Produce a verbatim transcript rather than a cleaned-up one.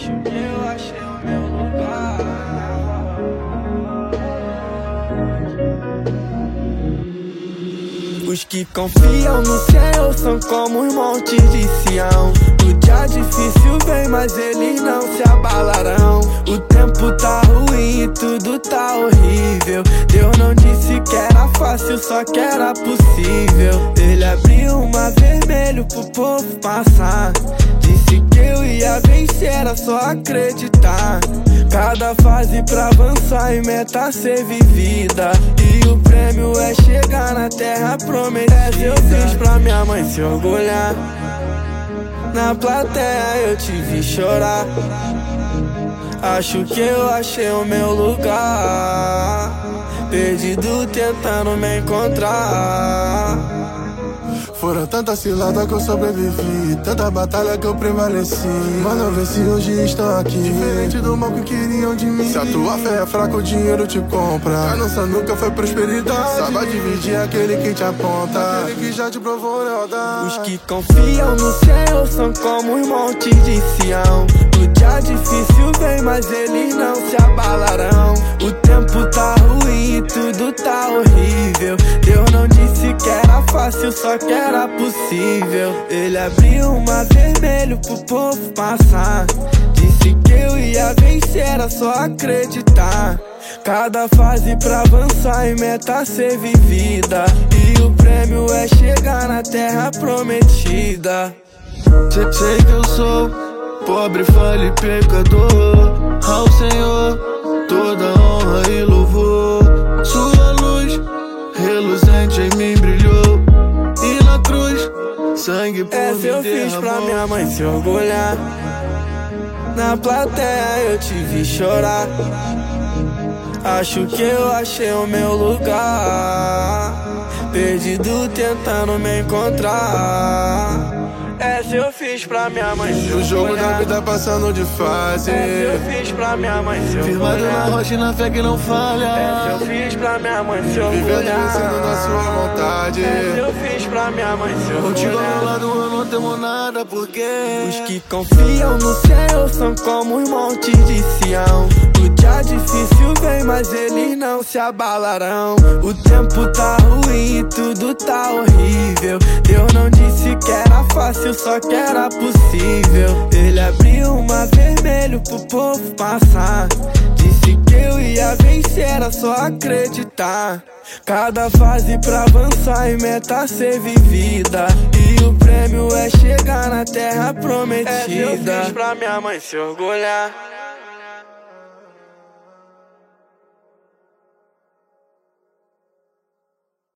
Acho que eu achei o meu lugar. Os que confiam no Senhor são como os montes de Sião. O dia difícil vem, mas eles não se abalarão. O tempo tá ruim e tudo tá horrível. Deus não disse que era fácil, só que era possível. Ele abriu um mar vermelho pro povo passar. Disse que eu ia vencer, era só acreditar. Cada fase pra avançar e meta ser vivida. E o prêmio é chegar na terra prometida. Eu fiz pra minha mãe se orgulhar. Na plateia eu te vi chorar. Acho que eu achei o meu lugar. Perdido tentando me encontrar. Foram tantas ciladas que eu sobrevivi, tanta batalha que eu prevaleci, mas não vê se hoje estão aqui. Diferente do mal que queriam de mim. Se a tua fé é fraca, o dinheiro te compra. A nossa nunca foi prosperidade. Saiba dividir aquele que te aponta, aquele que já te provou lealdade. Os que confiam no Senhor são como os montes de Sião. O dia difícil vem, mas eles não se abalarão. O tempo tá ruim e tudo tá horrível. Deus não disse que era fácil, só que era possível. Ele abriu um mar vermelho pro povo passar. Disse que eu ia vencer, era só acreditar. Cada fase pra avançar e meta ser vivida. E o prêmio é chegar na terra prometida. Sei, sei que eu sou pobre, falho e pecador. Ao Senhor toda honra e louvor. Sua luz reluzente em mim brilhou. E na cruz sangue por Essa eu fiz pra minha mãe se orgulhar. Na plateia eu te vi chorar. Acho que eu achei o meu lugar. Perdido tentando me encontrar. Essa eu fiz pra minha mãe se orgulhar. O jogo da vida passando de fase. Essa eu fiz pra minha mãe se orgulhar. Firmado na rocha e na fé que não falha. Essa eu fiz pra minha mãe se Vivendo e orgulhar. vencendo na sua vontade. Essa eu fiz pra minha mãe se Contigo ao meu orgulhar. lado eu não temo nada, porque Os que confiam no Senhor são como os montes de Sião. O dia difícil vem, mas eles não se abalarão. O tempo tá ruim e tudo tá horrível. Deus não disse que era fácil, só que era possível. Ele abriu um mar vermelho pro povo passar. Disse que eu ia vencer, era só acreditar. Cada fase pra avançar e meta ser vivida. E o prêmio é chegar na terra prometida. Essa eu fiz pra minha mãe se orgulhar.